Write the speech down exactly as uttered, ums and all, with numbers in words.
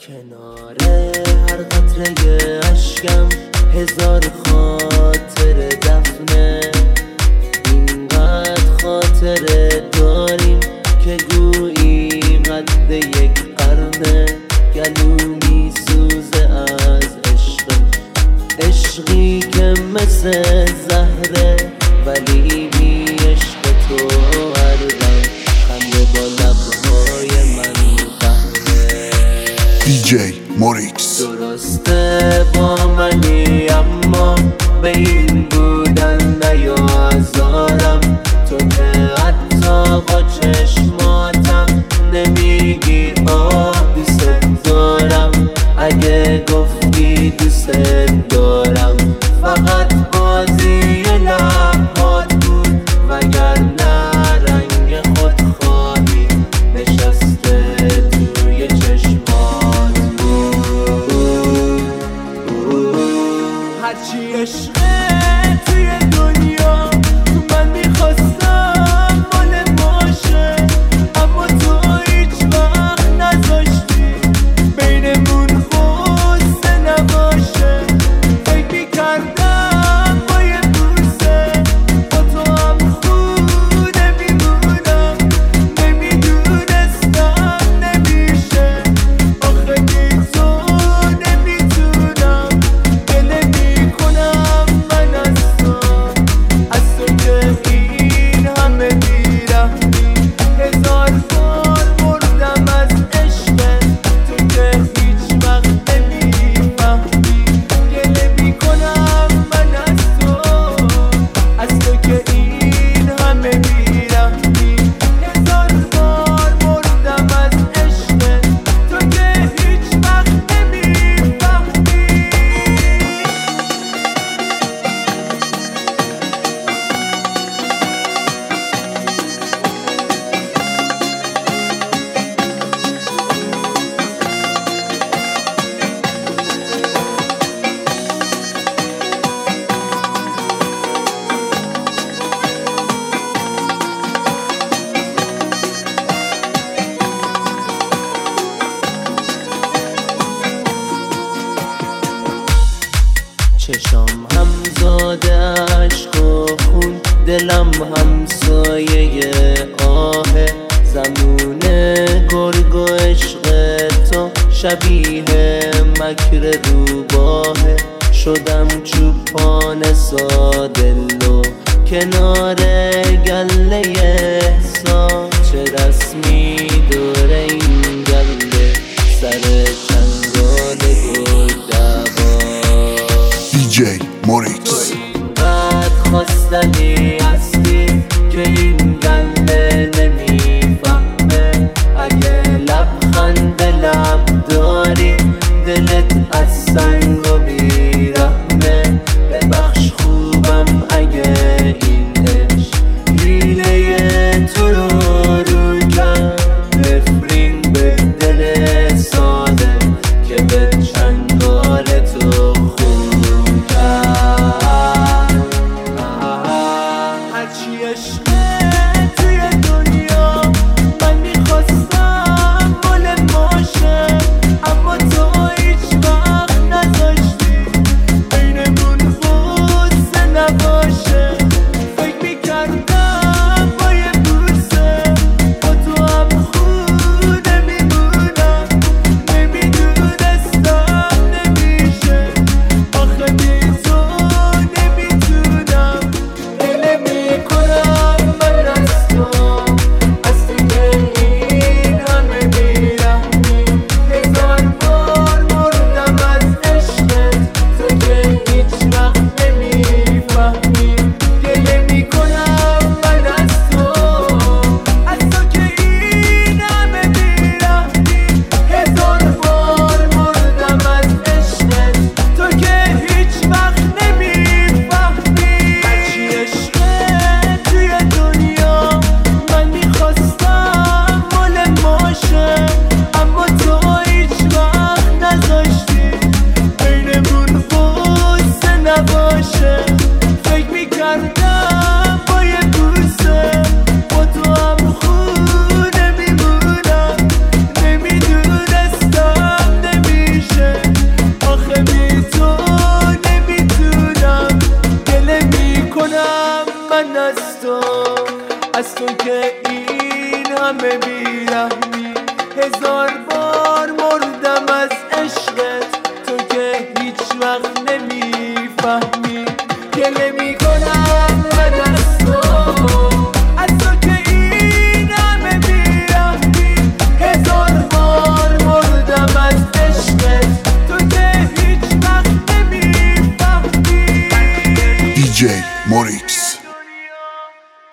کنار هر قطره اشکم هزار خاطر دفنه، اینقدر خاطره داریم که گویی قد یک قرنه. گلو میسوزه از عشق، عشقی که مثل زهره، ولی بی عشق تو هر دم خنده با لبهای من قهره. دی جی موریکس درسته با منی اما به این بودن نیازارم، تو که حتی با چشماتم نمیگی آه دوست دارم. اگه گفتی دوست دارم فقط بازی لبات بود، وگرنه رنگ خودخواهی نشسته توی چشمات بود. هرچی عشقه توی دنیا تو من میخواستم مال باشه، اما تو هیچ وقت نذاشتی بینمون خوصه نباشه. فکر میکردم با یه بوسه با تو هم خود میمونم، نمیدونستم نمیشه، آخه بی تو نمیتونم. گله میکنم من از تو، از تو که این همه بیرحمی. هزار بار مردم از عشقت، تو که هیچ وقت نمیفهمی. گله میکنم من از تو، از تو که این همه بیرحمی. هزار بار مردم از عشقت، تو که هیچ وقت نمیفهمی. چشام همزاده عشق و خون، دلم همسایه آهه. زمونه گرگ و عشق تو شبیه مکر روباهه. شدم چوپان سادلو کنار گله احساس، چه رسمی دور این گله سر چنگال گل دوا. دی جی موریکس اینقدر خواستنی هستی که این گله نمیفهمه. اگه لبخند لب داری دلت از سنگ و بیرحمه. ببخش خوبم اگه این عشق ریله تو رو رو کرد. نفرین به دل ساده که به چنگال تو خون کرد. هرچی عشقه توی دنیا من میخواستم مال باشه، اما تو هیچ وقت نذاشتی تو، از تو که این همه بیرحمی. هزار بار مردم از عشقت، تو که هیچ وقت نمیفهمی. گله میکنم